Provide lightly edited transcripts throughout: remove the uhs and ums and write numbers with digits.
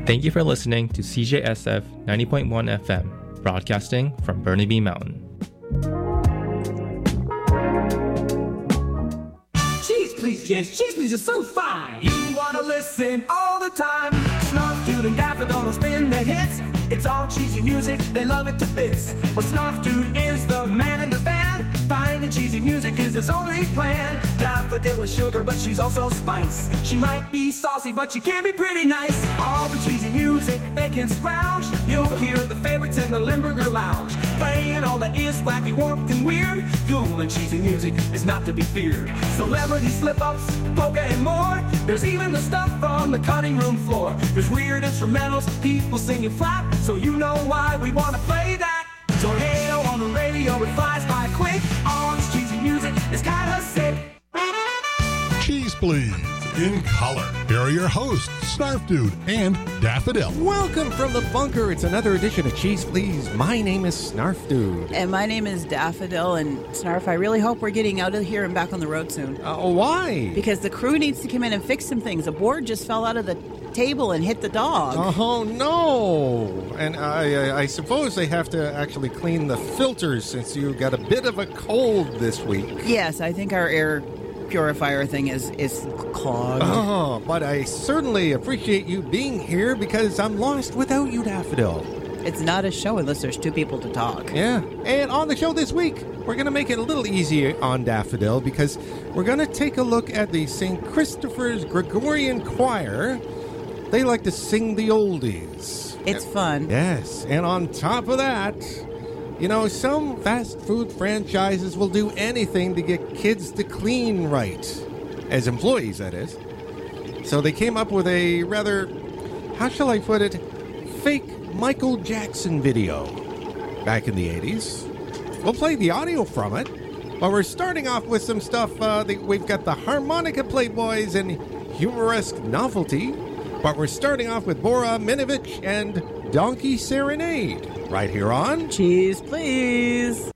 Thank you for listening to CJSF 90.1 FM, broadcasting from Burnaby Mountain. Cheese please, yes, cheese please are so fine. You wanna listen all the time. Snarf Dude and Daffodil will spin the hits. It's all cheesy music, they love it to bits. Well, Snarf Dude is the man in the band. Finding cheesy music is his only plan. Daffodil is sugar, but she's also spice. She might be saucy, but she can be pretty nice. All the cheesy music they can scrounge. You'll hear the favorites in the Limburger Lounge. Playing all that is wacky, warped, and weird. Cool and cheesy music is not to be feared. Celebrity slip-ups, polka, and more. There's even the stuff on the cutting room floor. There's weird instrumentals, people singing flat. So you know why we wanna play that. Tornado on the radio, it flies by quick. All this cheesy music is kinda sick. Cheese Please, in color. Here are your hosts, Snarf Dude and Daffodil. Welcome from the bunker. It's another edition of Cheese Please. My name is Snarf Dude. And my name is Daffodil. And Snarf, I really hope we're getting out of here and back on the road soon. Why? Because the crew needs to come in and fix some things. A board just fell out of the table and hit the dog. Oh, no. And I suppose they have to actually clean the filters since you got a bit of a cold this week. Yes, I think our air purifier thing is clogged. Oh, but I certainly appreciate you being here because I'm lost without you, Daffodil. It's not a show unless there's two people to talk. Yeah. And on the show this week, we're going to make it a little easier on Daffodil because we're going to take a look at the St. Christopher's Gregorian Choir. They like to sing the oldies. It's fun. Yes. And on top of that, you know, some fast food franchises will do anything to get kids to clean right. As employees, that is. So they came up with a rather, how shall I put it, fake Michael Jackson video back in the 80s. We'll play the audio from it, but we're starting off with some stuff. We've got the Harmonica Playboys and Humoresque Novelty, but we're starting off with Bora Minovich and Donkey Serenade right here on Cheese Please.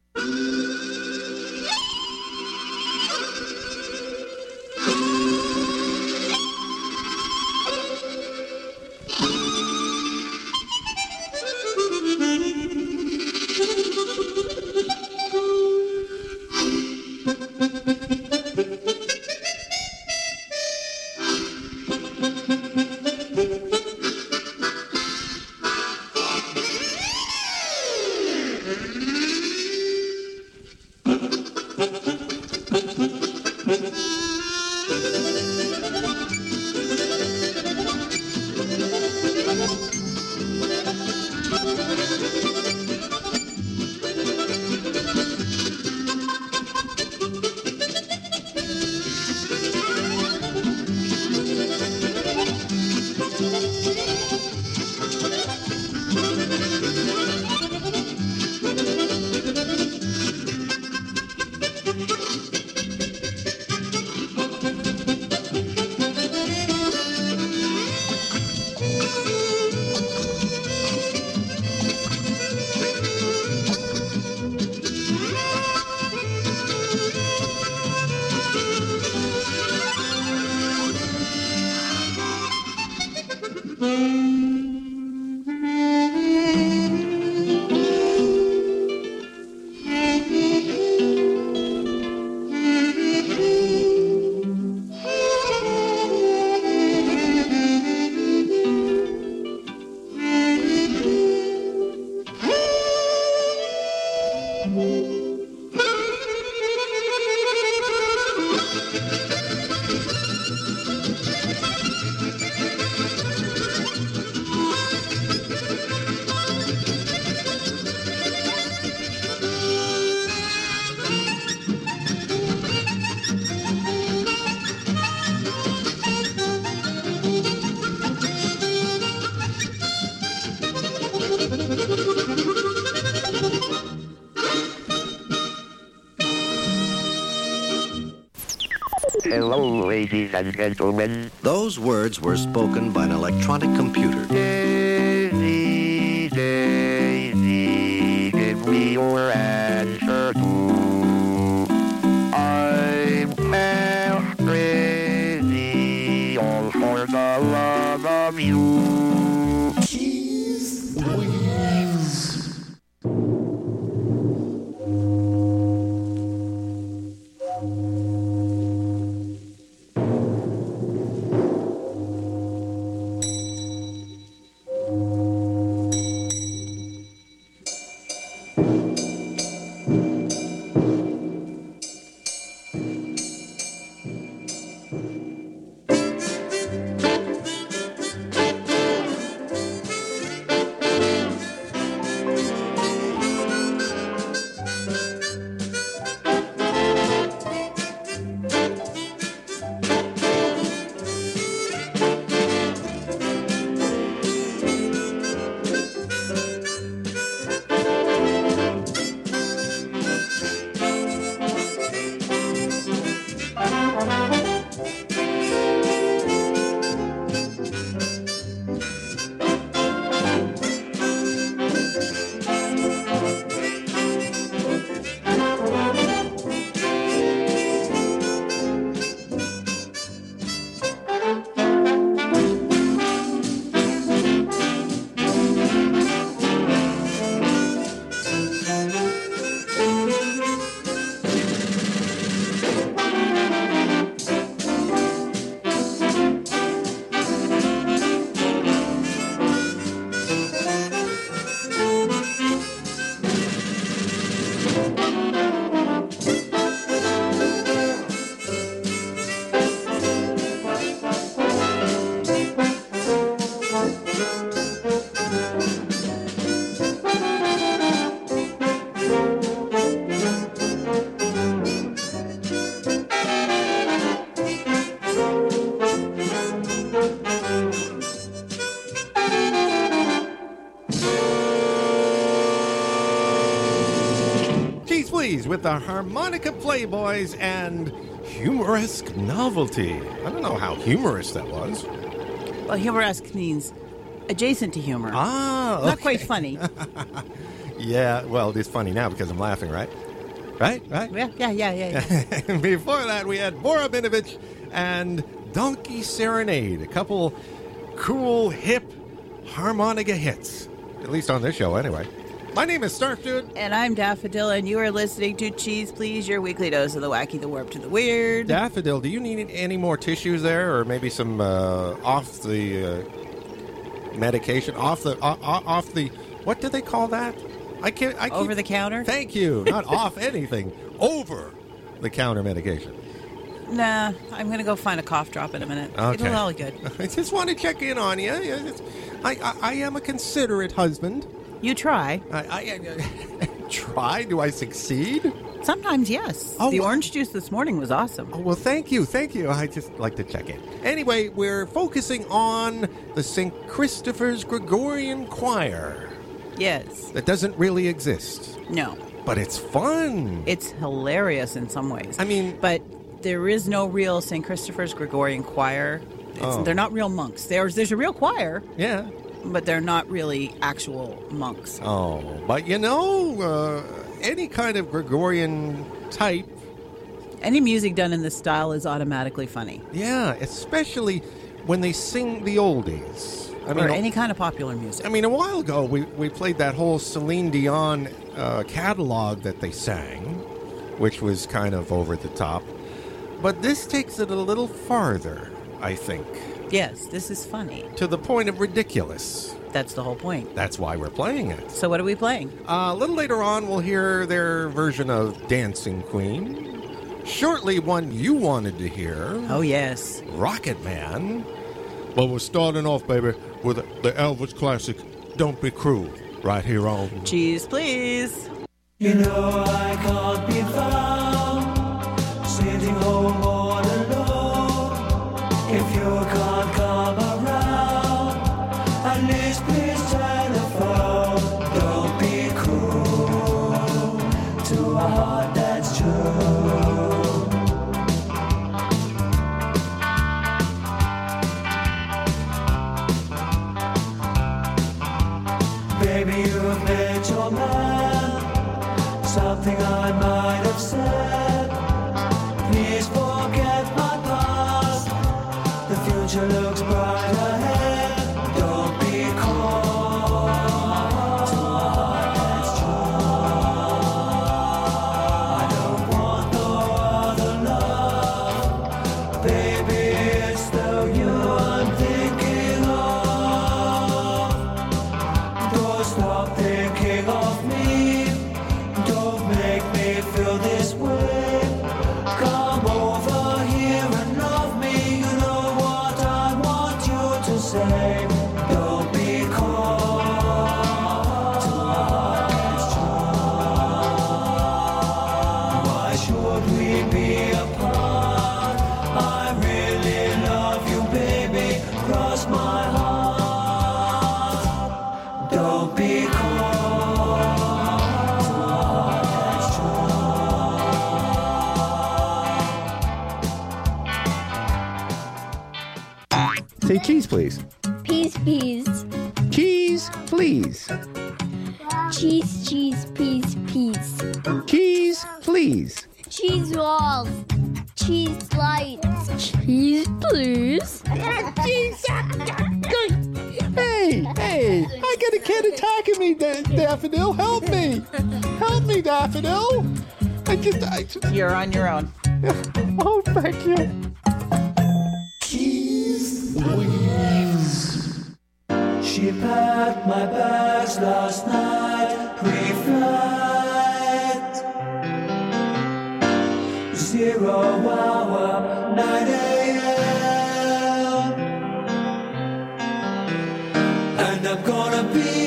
Hello, ladies and gentlemen. Those words were spoken by an electronic computer. Daisy, Daisy, give me your answer too. I'm half crazy, all for the love of you. With the Harmonica Playboys and Humoresque Novelty. I don't know how humorous that was. Well, humoresque means adjacent to humor. Ah, okay. Not quite funny. Yeah, well, it's funny now because I'm laughing, right? Right? Yeah. Before that, we had Bora Binovich and Donkey Serenade, a couple cool, hip harmonica hits. At least on this show, anyway. My name is Snarf Dude. And I'm Daffodil, and you are listening to Cheese Please, your weekly dose of the wacky, the warped, and the weird. Daffodil, do you need any more tissues there, or maybe some off the medication, off the what do they call that? I keep over the counter. Thank you. Not off anything. Over the counter medication. Nah, I'm going to go find a cough drop in a minute. Okay. It'll all good. I just want to check in on you. I am a considerate husband. You try. I try? Do I succeed? Sometimes, yes. Oh, the orange juice this morning was awesome. Oh, well, thank you. I just like to check in. Anyway, we're focusing on the St. Christopher's Gregorian Choir. Yes. That doesn't really exist. No. But it's fun. It's hilarious in some ways. I mean... But there is no real St. Christopher's Gregorian Choir. They're not real monks. There's a real choir. Yeah. But they're not really actual monks. Oh, but any kind of Gregorian type. Any music done in this style is automatically funny. Yeah, especially when they sing the oldies. Or any kind of popular music. I mean, a while ago, we played that whole Celine Dion catalog that they sang, which was kind of over the top. But this takes it a little farther, I think. Yes, this is funny. To the point of ridiculous. That's the whole point. That's why we're playing it. So what are we playing? A little later on, we'll hear their version of Dancing Queen. Shortly, one you wanted to hear. Oh, yes. Rocket Man. But we're starting off, baby, with the Elvis classic, Don't Be Cruel, right here on Cheese Please. You know I can't be found sitting home all alone. If you can't come around, at least please telephone. Don't be cruel to a heart that's true. Baby, you've met your man. Something I might have said. Please forget my past. The future looks bright ahead. Don't be cold. Say cheese, please. Peas, peas. Cheese, please. Cheese, cheese, peas, peas. Cheese, please. Cheese balls. Cheese lights. Cheese, please. Hey, I got a cat attacking me, Daffodil. Help me. Help me, Daffodil. I just... You're on your own. Oh, thank you. Cheese, please. She packed my bags last night, pre-flight. 0 hour, 9 a.m. And I'm gonna be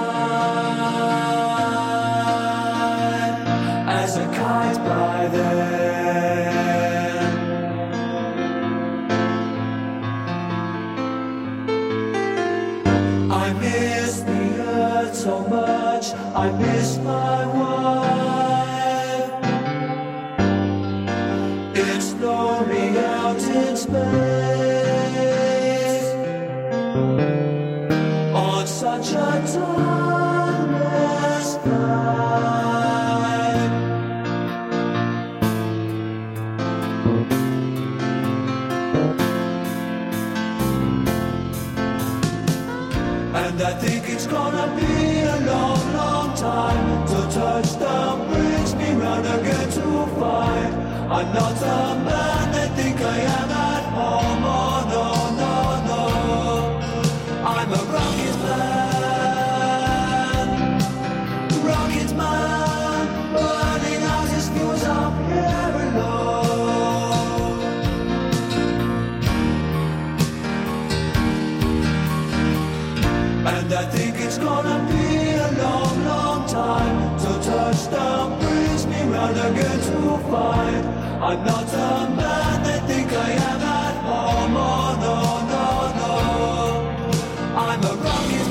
high as a kite by then. I miss the earth so much, I miss my wife. It's lonely out in space on such a timeless night. And I think it's gonna be a long, long time till touchdown brings me round again to find I'm not a man they think I am at home. Oh no, no, no, I'm a rocket man, burning out his fuse up here alone. And I think it's gonna be a long, long time till touchdown brings me round again to find I'm not a man they think I am at home. Oh no, no, no, I'm a rocket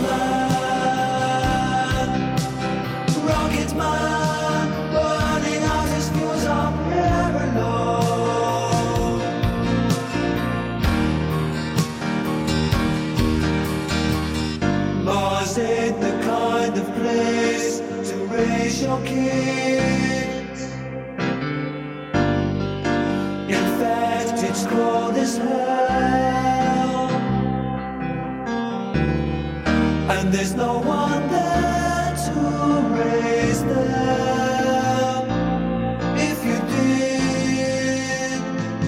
man, burning out his fuse up here alone. Mars ain't the kind of place to raise your kids. In fact, it's cold as hell, and there's no one there to raise them. If you did,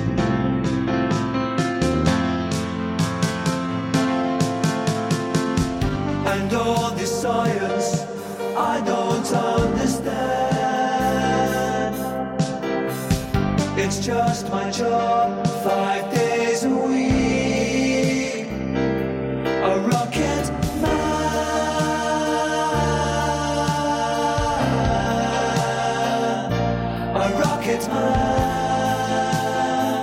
and all this science I don't understand. It's just my job, 5 days a week. A rocket man, a rocket man.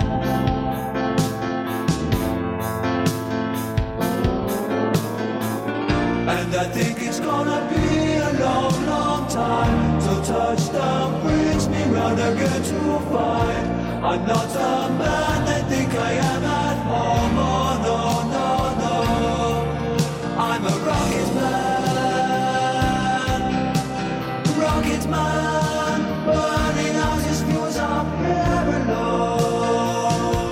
And I think it's gonna be a long, long time till touchdown brings me round again to find I'm not a man they think I am at home. Oh no, no, no, I'm a rocket man, burning out his fuse up here alone.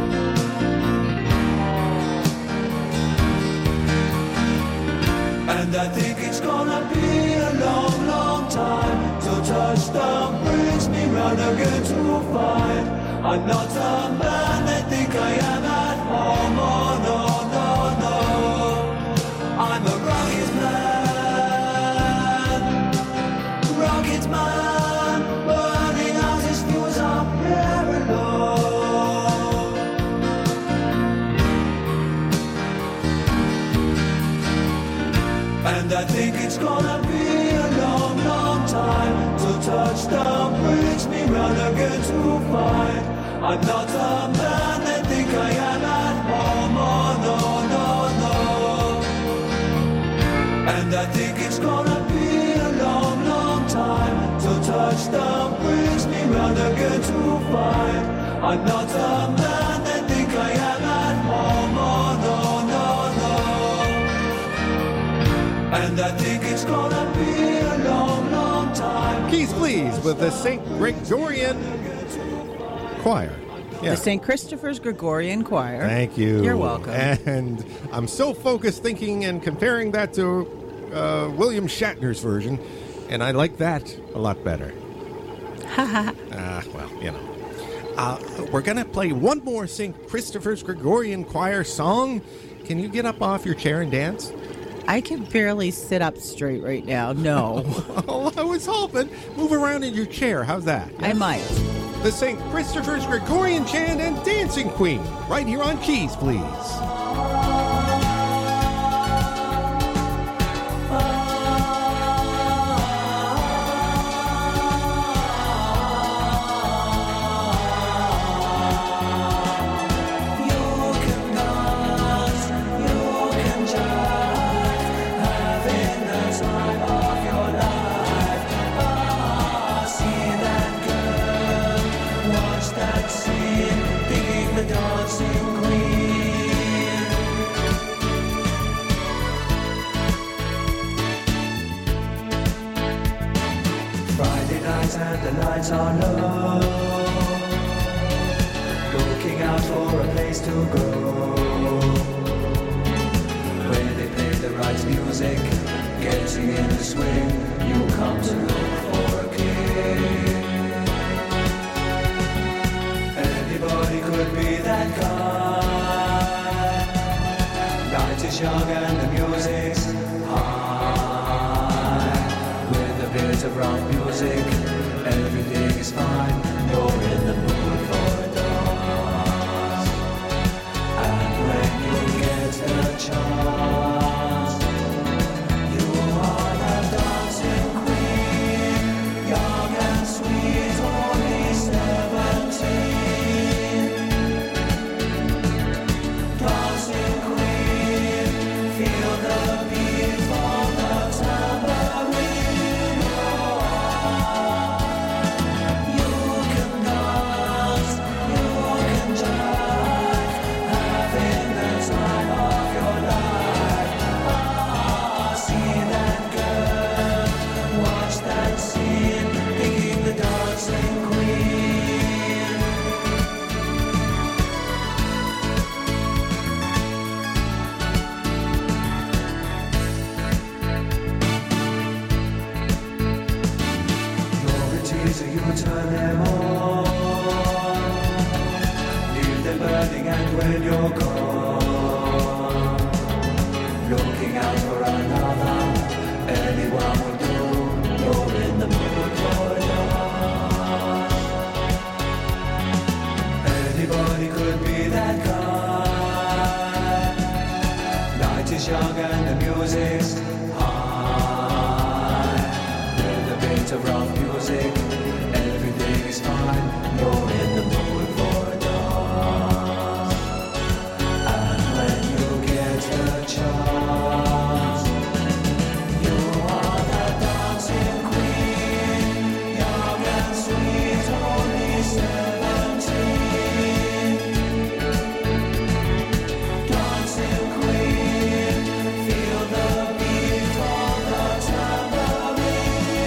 And I think it's gonna be a long, long time till touchdown brings me round again to find I'm not a man they think I am at home. Oh no, no, no, I'm a rocket man, burning out his fuse up here alone. And I think it's gonna be a long, long time till touchdown brings me round again to find I'm not a man they think I am at home. Oh no, no, no. And I think it's gonna be a long, long time till touchdown brings me round again to find I'm not a man they think I am at home. Oh It's gonna be a long, long time. Keys, please, with the St. Gregorian Choir. Yeah. The St. Christopher's Gregorian Choir. Thank you. You're welcome. And I'm so focused thinking and comparing that to William Shatner's version, and I like that a lot better. Well, you know. We're going to play one more St. Christopher's Gregorian Choir song. Can you get up off your chair and dance? I can barely sit up straight right now. No. Oh, I was hoping. Move around in your chair. How's that? I might. The St. Christopher's Gregorian Chant and Dancing Queen, right here on Keys, please. And the lights are low, looking out for a place to go, where they play the right music, getting in the swing. You come to look for a king. Anybody could be that guy. Night is young and the music's high, with a bit of rock music. Everything is fine, you're in the mood for a dance. And when you get the chance, you are the dancing queen, young and sweet, only 17. Dancing queen, feel the beat of the tambourine. Turn them on, leave them burning, and when you're gone, looking out for another, anyone will do. You're in the mood for a dance. Anybody could be that guy. Night is young and the music's high, with a bit of rock music. Everything is fine, you're in the mood for a dance. And when you get the chance, you are the dancing queen, young and sweet, only 17. Dancing queen, feel the beat of the tambourine.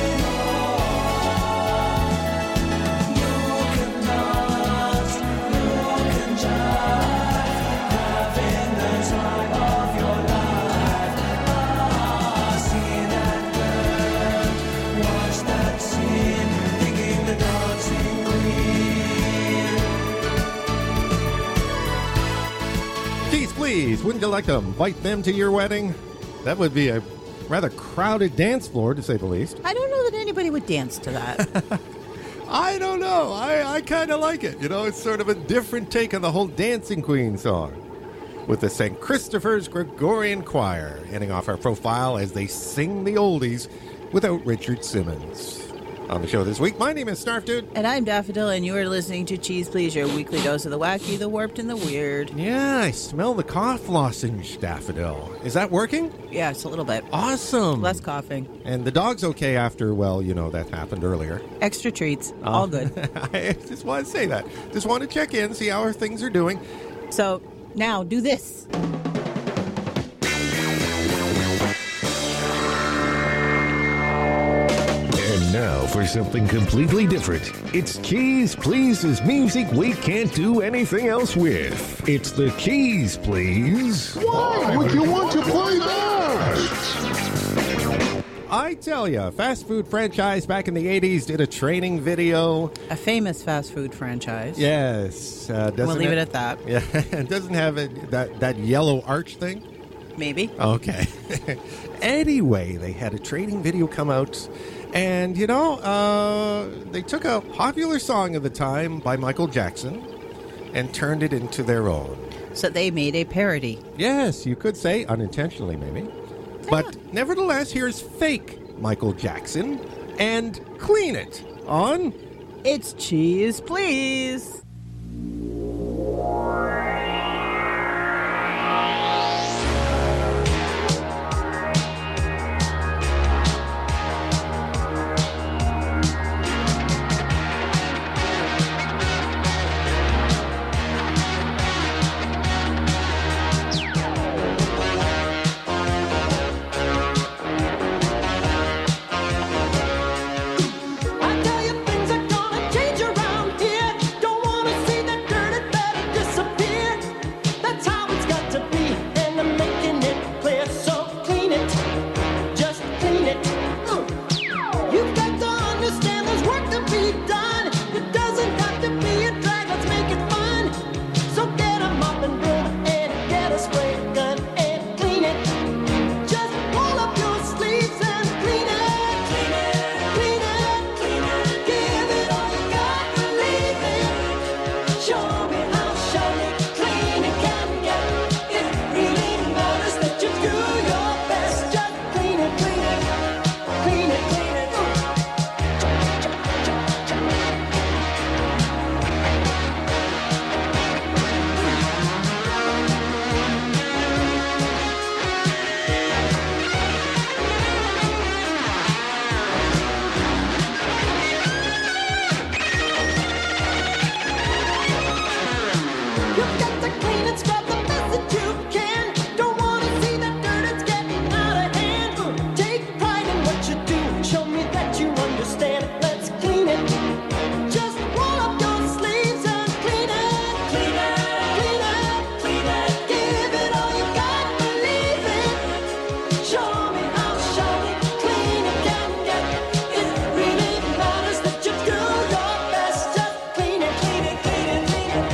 Please, wouldn't you like to invite them to your wedding? That would be a rather crowded dance floor, to say the least. I don't know that anybody would dance to that. I don't know. I kind of like it. You know, it's sort of a different take on the whole Dancing Queen song. With the St. Christopher's Gregorian Choir ending off our profile as they sing the oldies without Richard Simmons. On the show this week, my name is Snarf Dude. And I'm Daffodil, and you are listening to Cheese Please, your weekly dose of the wacky, the warped, and the weird. Yeah, I smell the cough lozenge, Daffodil. Is that working? Yeah, it's a little bit. Awesome. Less coughing. And the dog's okay after, well, you know, that happened earlier. Extra treats. All good. I just want to say that. Just want to check in, see how things are doing. So, now, do this. Now for something completely different. It's Keys Please's music we can't do anything else with. It's the Keys Please. Why would you want to play that? I tell you, a fast food franchise back in the 80s did a training video. A famous fast food franchise. Yes. We'll leave it at that. Yeah, it doesn't have that yellow arch thing. Maybe. Okay. Anyway, they had a training video come out, and, they took a popular song of the time by Michael Jackson and turned it into their own. So they made a parody. Yes, you could say, unintentionally maybe. But nevertheless, here's fake Michael Jackson and Clean It on It's Cheese Please. I tell you things are gonna change around here. Don't wanna see that dirt, it better disappear. That's how it's got to be, and I'm making it clear. So clean it, just clean it. You've got to understand there's work to be done. It doesn't have to be a drag, let's make it fun. So get a mop and broom and get a spray gun and clean it. Just roll up your sleeves and clean it. Clean it, clean it, clean it. Give it all you got, believe it. Show me how shiny clean it can get. It really matters that you do your best. Just clean it, clean it, clean it, clean it. You've got to clean and scrub the best that you can. Don't wanna see that dirt, it's getting out of hand. Take pride in what you do. Show me that you understand. Let's clean it. Just roll up your sleeves and clean it. Clean it, clean it, clean it. Give it all you got, believe it. Show me how shiny clean it can get. It really matters that you do your best. Just clean it, clean it, clean it, clean it.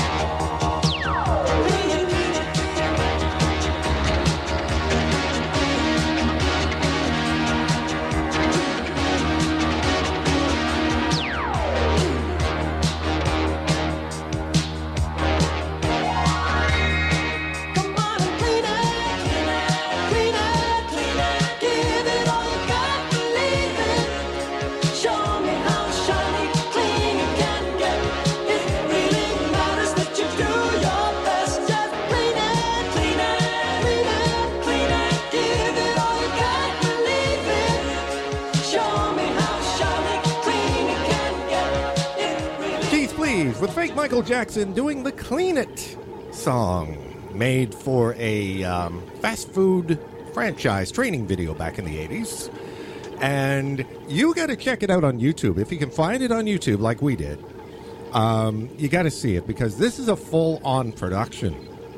Come on and clean it, clean it, clean it, clean it. Give it all you got, believe it. Show me how shiny clean it can get. It really matters that you do your best. Just clean it, clean it, clean it, clean it. Give it all you got, believe it. Show me how shiny clean it can get. It really Keys Please with fake Michael Jackson doing the Clean It song, made for a fast food franchise training video back in the 80s. And you got to check it out on YouTube. If you can find it on YouTube like we did, you got to see it, because this is a full-on production.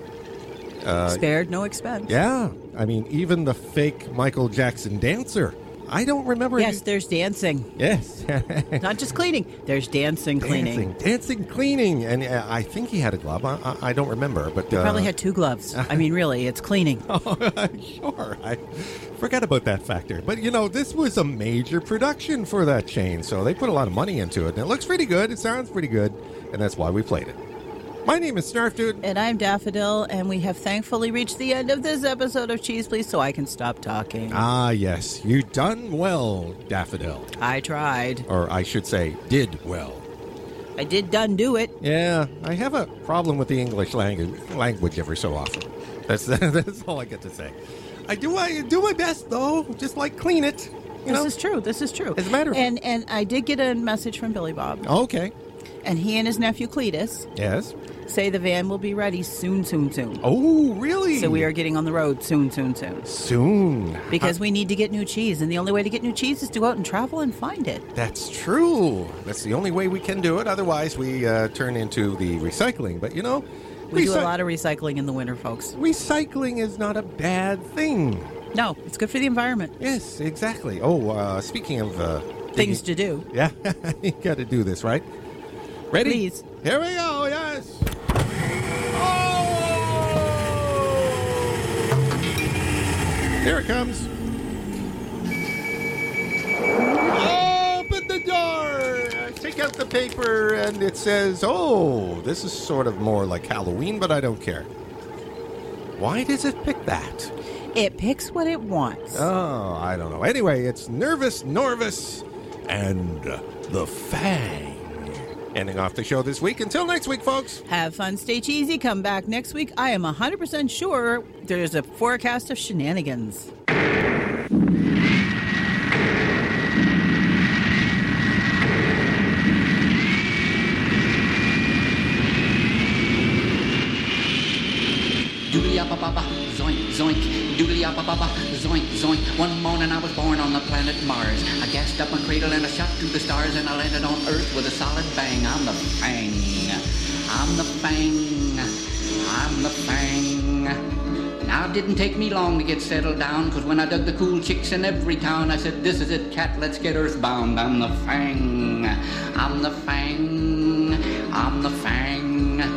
Spared no expense. Yeah. I mean, even the fake Michael Jackson dancer. I don't remember. Yes, there's dancing. Yes. Not just cleaning. There's dancing, cleaning. Dancing, cleaning. And I think he had a glove. I don't remember. But He probably had 2 gloves. I mean, really, it's cleaning. Sure. I forgot about that factor. But, this was a major production for that chain. So they put a lot of money into it. And it looks pretty good. It sounds pretty good. And that's why we played it. My name is Snarf Dude. And I'm Daffodil, and we have thankfully reached the end of this episode of Cheese Please, so I can stop talking. Ah, yes. You done well, Daffodil. I tried. Or I should say, did well. I did done do it. Yeah, I have a problem with the English language every so often. That's all I get to say. I do my best, though. Just like clean it. This is true. This is true. As a matter of and I did get a message from Billy Bob. Okay. And he and his nephew Cletus. Yes. say the van will be ready soon. Oh, really? So we are getting on the road soon. Soon. Because we need to get new cheese, and the only way to get new cheese is to go out and travel and find it. That's true. That's the only way we can do it. Otherwise, we turn into the recycling. But, we do a lot of recycling in the winter, folks. Recycling is not a bad thing. No, it's good for the environment. Yes, exactly. Oh, speaking of... things to do. Yeah, you got to do this, right? Ready? Please. Here we go, yes. Oh! Here it comes. Open the door. Take out the paper, and it says, oh, this is sort of more like Halloween, but I don't care. Why does it pick that? It picks what it wants. Oh, I don't know. Anyway, it's Nervous Norvis and the Fang. Ending off the show this week. Until next week, folks. Have fun, stay cheesy. Come back next week. I am 100% sure there's a forecast of shenanigans. Doodly-yapa-baba, zoink, zoink. Doodly-yapa-baba, zoink, zoink. One morning I was born on the planet Mars. I gassed up my cradle and I shot through the stars, and I landed on Earth with a solid bang. I'm the Fang. I'm the Fang. I'm the Fang. Now it didn't take me long to get settled down, 'cause when I dug the cool chicks in every town, I said, this is it, cat, let's get earthbound. I'm the Fang. I'm the Fang. I'm the Fang.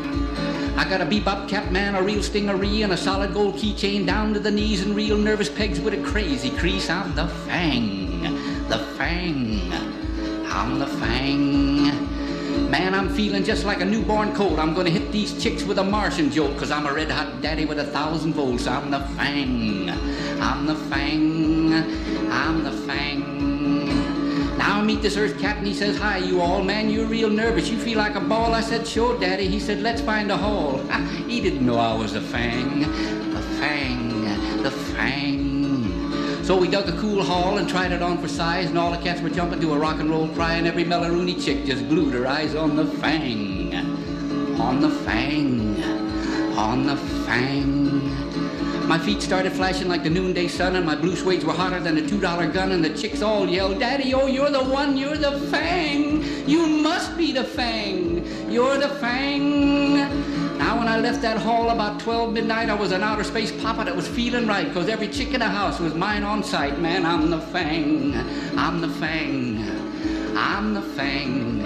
I got a bebop cap man, a real stingaree, and a solid gold keychain down to the knees, and real nervous pegs with a crazy crease. I'm the Fang. The Fang. I'm the Fang. Man, I'm feeling just like a newborn colt. I'm gonna hit these chicks with a Martian jolt, 'cause I'm a red hot daddy with 1,000 volts. I'm the Fang. I'm the Fang. I'm the Fang. Now I meet this Earth cat and he says, hi, you all. Man, you're real nervous. You feel like a ball. I said, sure, Daddy. He said, let's find a hole. He didn't know I was a Fang. The Fang. The Fang. So we dug a cool hall and tried it on for size, and all the cats were jumping to a rock and roll cry, and every Melaruni chick just glued her eyes on the Fang. On the Fang. On the Fang. My feet started flashing like the noonday sun, and my blue suedes were hotter than a $2 gun, and the chicks all yelled, Daddy, oh, you're the one, you're the Fang. You must be the Fang. You're the Fang. Now when I left that hall about 12 midnight, I was an outer space papa that was feeling right, 'cause every chick in the house was mine on sight. Man, I'm the Fang. I'm the Fang. I'm the Fang.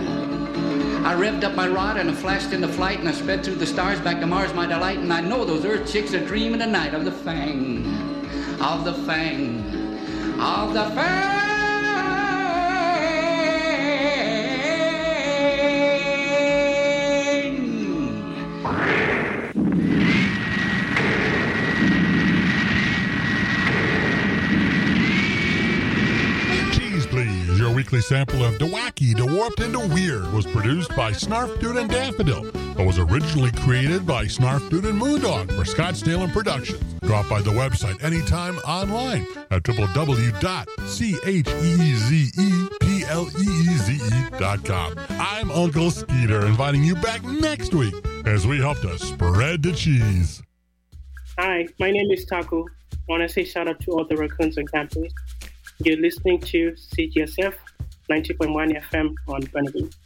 I revved up my rod and I flashed into flight, and I sped through the stars back to Mars, my delight. And I know those Earth chicks are dreaming tonight of the Fang. Of the Fang. Of the Fang. Your weekly sample of DeWacky, DeWarped, and DeWeird was produced by Snarf Dude and Daffodil, but was originally created by Snarf Dude and Moondog for Scottsdale and Productions. Drop by the website anytime online at www.cheezepleeze.com. I'm Uncle Skeeter, inviting you back next week as we help to spread the cheese. Hi, my name is Taco. I want to say shout out to all the raccoons on campus. You're listening to CGSF 90.1 FM on Burnaby.